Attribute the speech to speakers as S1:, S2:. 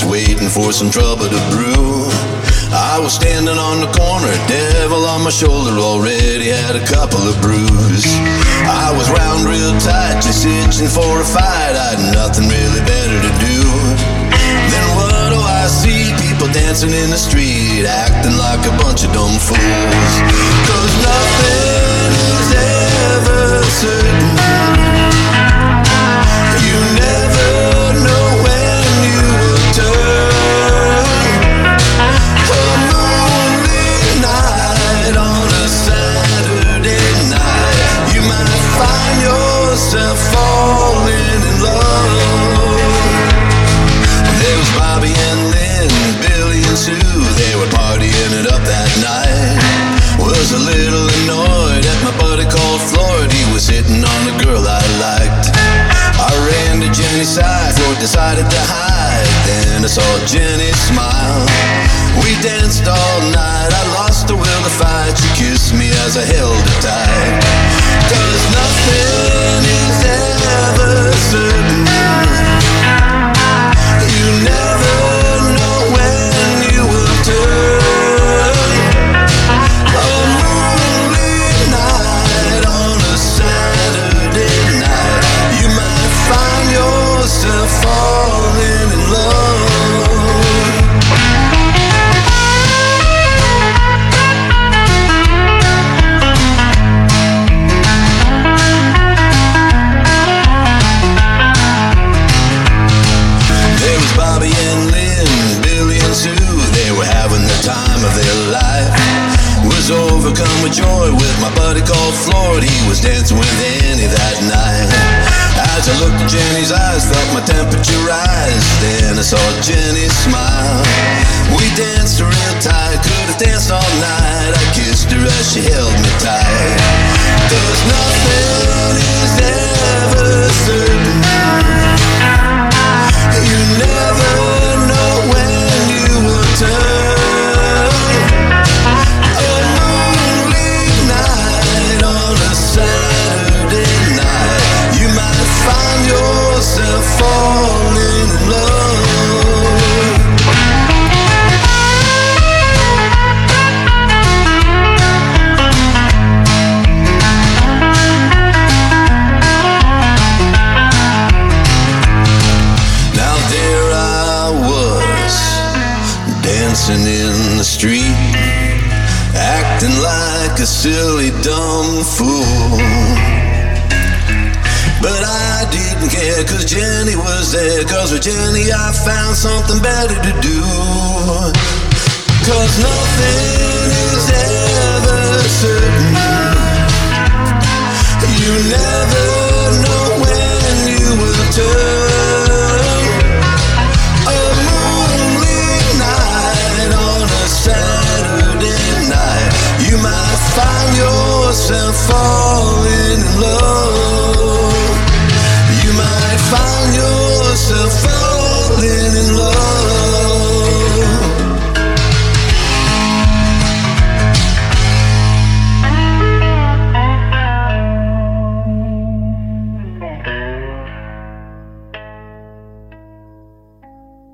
S1: just waiting for some trouble to brew. I was standing on the corner, devil on my shoulder, already had a couple of brews. I was round real tight, just itching for a fight, I had nothing really better to do. Then what do I see? People dancing in the street, acting like a bunch of dumb fools. 'Cause nothing is ever certain. You never know when you will turn. A moonlit night on a Saturday night, you might find yourself falling in love. There was Bobby and Lynn, Billy and Sue, they were partying it up that night. Was a little annoyed at my buddy called Floyd, he was hitting on a girl I liked. I ran to Jenny's side, Floyd decided to hide, then I saw Jenny smile. We danced all night, I lost the will to fight, she kissed me as I held her tight. 'Cause nothing is ever certain. You never know when you will turn. A moonlit night on a Saturday night, you might find yourself falling in love. There was Bobby and Lynn, Billy and Sue, they were having the time of their life. Was overcome with joy with my buddy called Floyd, he was dancing with Annie that night. As I looked at Jenny's eyes, felt my temperature rise, then I saw Jenny smile. We danced real tight, could have danced all night, I kissed her as she held me tight. 'Cause nothing is ever certain. You never know when you will turn. A moonlit night on a Saturday night, you might find yourself falling in love. Now there I was, dancing in the street, acting like a silly dumb fool. But I didn't care, 'cause Jenny was there, 'cause with Jenny I found something better to do. 'Cause nothing is ever certain. You never